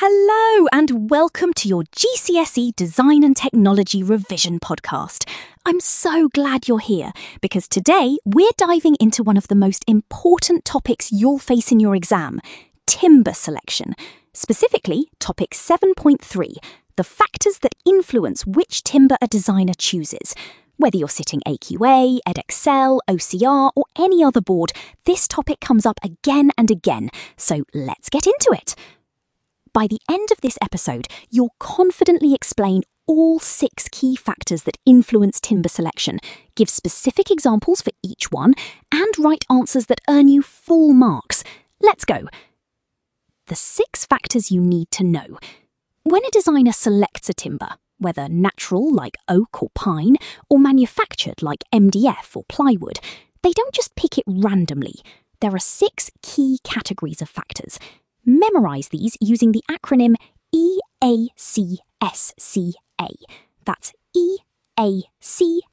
Hello and welcome to your GCSE Design and Technology Revision podcast. I'm so glad you're here because today we're diving into one of the most important topics you'll face in your exam, timber selection. Specifically, topic 7.3, the factors that influence which timber a designer chooses. Whether you're sitting AQA, Edexcel, OCR or any other board, this topic comes up again and again, so let's get into it. By the end of this episode, you'll confidently explain all 6 key factors that influence timber selection, give specific examples for each one, and write answers that earn you full marks. Let's go. The 6 factors you need to know. When a designer selects a timber, whether natural like oak or pine, or manufactured like MDF or plywood, they don't just pick it randomly. There are 6 key categories of factors. Memorise these using the acronym EACSCA. That's EACSCA.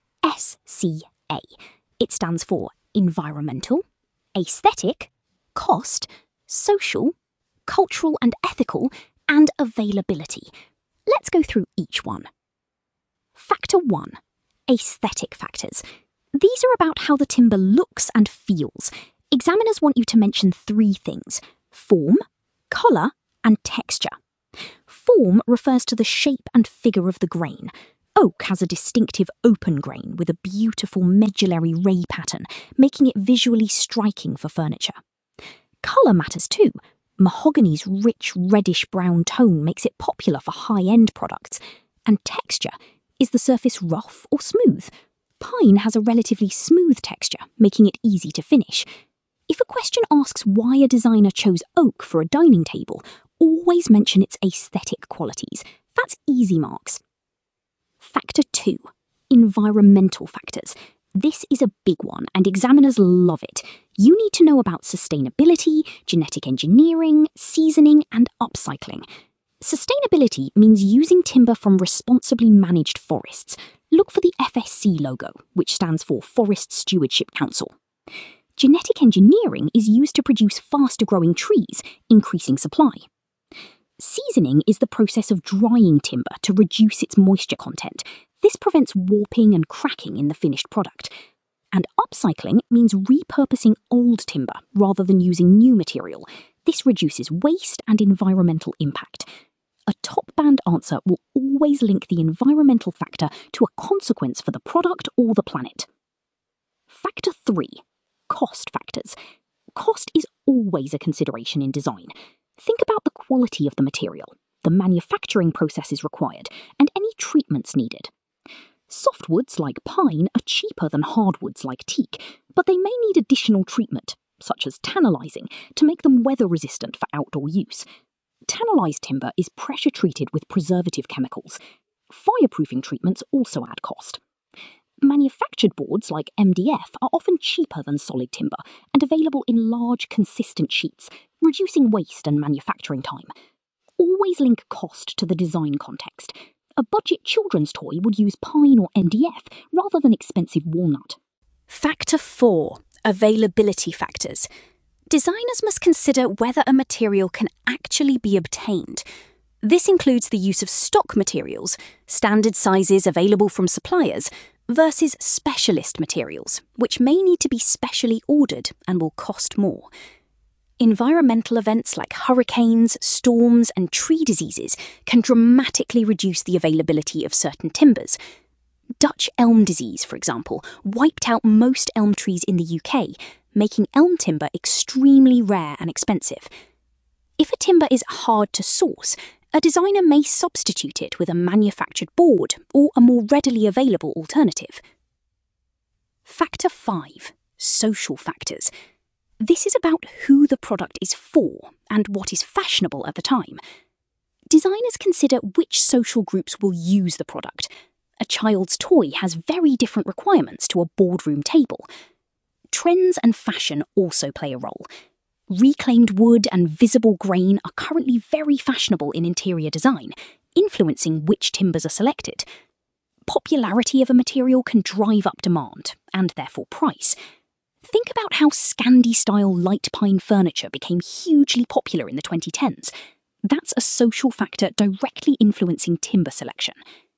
It stands for environmental, aesthetic, cost, social, cultural and ethical, and availability. Let's go through each one. Factor 1. Aesthetic factors. These are about how the timber looks and feels. Examiners want you to mention 3 things: form, colour and texture. Form refers to the shape and figure of the grain. Oak has a distinctive open grain with a beautiful medullary ray pattern, making it visually striking for furniture. Colour matters too. Mahogany's rich reddish-brown tone makes it popular for high-end products. And texture, is the surface rough or smooth? Pine has a relatively smooth texture, making it easy to finish. If a question asks why a designer chose oak for a dining table, always mention its aesthetic qualities. That's easy marks. Factor 2. Environmental factors. This is a big one and examiners love it. You need to know about sustainability, genetic engineering, seasoning and upcycling. Sustainability means using timber from responsibly managed forests. Look for the FSC logo, which stands for Forest Stewardship Council. Genetic engineering is used to produce faster-growing trees, increasing supply. Seasoning is the process of drying timber to reduce its moisture content. This prevents warping and cracking in the finished product. And upcycling means repurposing old timber rather than using new material. This reduces waste and environmental impact. A top-band answer will always link the environmental factor to a consequence for the product or the planet. Factor 3. Cost factors. Cost is always a consideration in design. Think about the quality of the material, the manufacturing processes required, and any treatments needed. Softwoods like pine are cheaper than hardwoods like teak, but they may need additional treatment, such as tannalizing, to make them weather-resistant for outdoor use. Tannalized timber is pressure-treated with preservative chemicals. Fireproofing treatments also add cost. Manufactured boards like MDF are often cheaper than solid timber and available in large, consistent sheets, reducing waste and manufacturing time. Always link cost to the design context. A budget children's toy would use pine or MDF rather than expensive walnut. Factor 4. Availability factors. Designers must consider whether a material can actually be obtained. This includes the use of stock materials, standard sizes available from suppliers, versus specialist materials, which may need to be specially ordered and will cost more. Environmental events like hurricanes, storms, and tree diseases can dramatically reduce the availability of certain timbers. Dutch elm disease, for example, wiped out most elm trees in the UK, making elm timber extremely rare and expensive. If a timber is hard to source, a designer may substitute it with a manufactured board or a more readily available alternative. Factor 5. Social factors. This is about who the product is for and what is fashionable at the time. Designers consider which social groups will use the product. A child's toy has very different requirements to a boardroom table. Trends and fashion also play a role. Reclaimed wood and visible grain are currently very fashionable in interior design, influencing which timbers are selected. Popularity of a material can drive up demand, and therefore price. Think about how Scandi-style light pine furniture became hugely popular in the 2010s. That's a social factor directly influencing timber selection.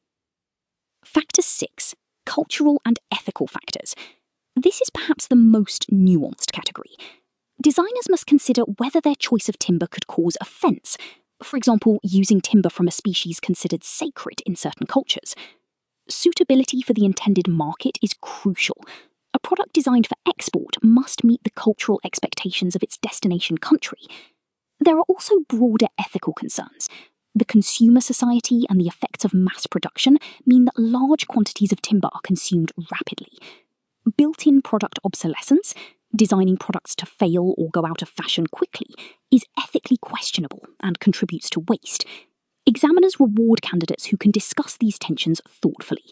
Factor 6. Cultural and ethical factors. This is perhaps the most nuanced category. Designers must consider whether their choice of timber could cause offence, for example, using timber from a species considered sacred in certain cultures. Suitability for the intended market is crucial. A product designed for export must meet the cultural expectations of its destination country. There are also broader ethical concerns. The consumer society and the effects of mass production mean that large quantities of timber are consumed rapidly. Built-in product obsolescence, designing products to fail or go out of fashion quickly, is ethically questionable and contributes to waste. Examiners reward candidates who can discuss these tensions thoughtfully.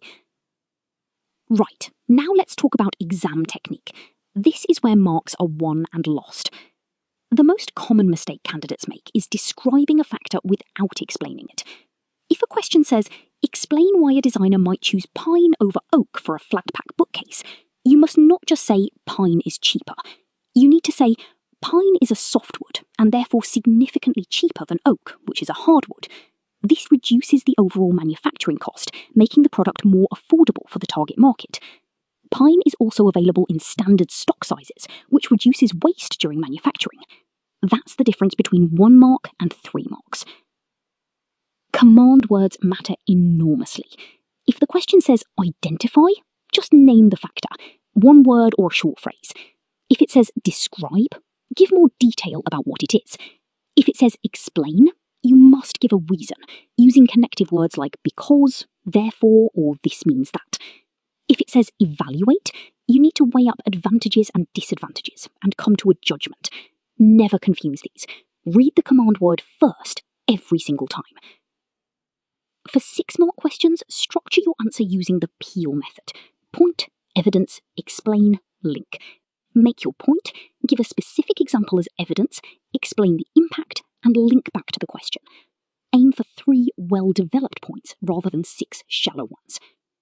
Right, now let's talk about exam technique. This is where marks are won and lost. The most common mistake candidates make is describing a factor without explaining it. If a question says, explain why a designer might choose pine over oak for a flat-pack bookcase, you must not just say pine is cheaper. You need to say pine is a softwood and therefore significantly cheaper than oak, which is a hardwood. This reduces the overall manufacturing cost, making the product more affordable for the target market. Pine is also available in standard stock sizes, which reduces waste during manufacturing. That's the difference between 1 mark and 3 marks. Command words matter enormously. If the question says identify, just name the factor, 1 word or a short phrase. If it says describe, give more detail about what it is. If it says explain, you must give a reason, using connective words like because, therefore, or this means that. If it says evaluate, you need to weigh up advantages and disadvantages and come to a judgment. Never confuse these. Read the command word first every single time. For 6-mark questions, structure your answer using the Peel method. Point, evidence, explain, link. Make your point, give a specific example as evidence, explain the impact, and link back to the question. Aim for 3 well-developed points rather than 6 shallow ones.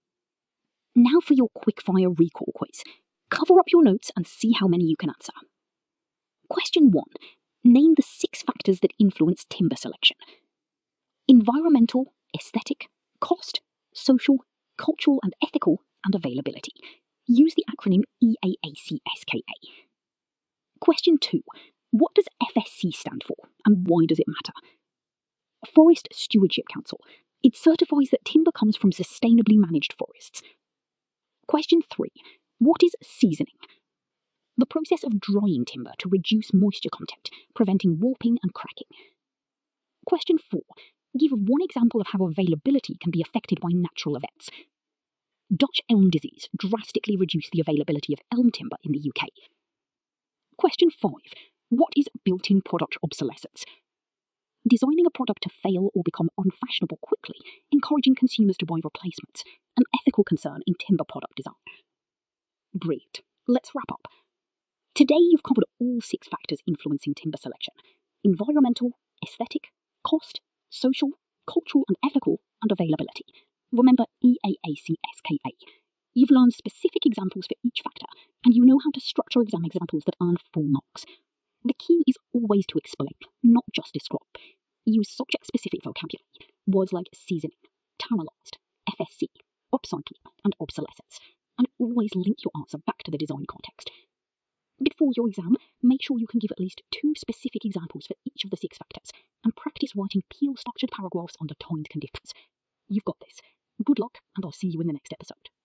Now for your quickfire recall quiz. Cover up your notes and see how many you can answer. Question 1. Name the 6 factors that influence timber selection. Environmental, aesthetic, cost, social, cultural and ethical, and availability. Use the acronym EAACSKA. Question 2. What does FSC stand for, and why does it matter? Forest Stewardship Council. It certifies that timber comes from sustainably managed forests. Question 3. What is seasoning? The process of drying timber to reduce moisture content, preventing warping and cracking. Question 4. Give 1 example of how availability can be affected by natural events. Dutch elm disease drastically reduced the availability of elm timber in the UK. Question 5. What is built-in product obsolescence? Designing a product to fail or become unfashionable quickly, encouraging consumers to buy replacements, an ethical concern in timber product design. Brilliant. Let's wrap up. Today you've covered all 6 factors influencing timber selection: environmental, aesthetic, cost, social, cultural and ethical, and availability. Remember EAACSKA. You've learned specific examples for each factor, and you know how to structure exam examples that earn full marks. The key is always to explain, not just describe. Use subject-specific vocabulary, words like seasoning, tannalized, FSC, upcycling, and obsolescence, and always link your answer back to the design context. Before your exam, make sure you can give at least 2 specific examples for each of the 6 factors, and practice writing Peel-structured paragraphs under timed conditions. You've got this. Good luck, and I'll see you in the next episode.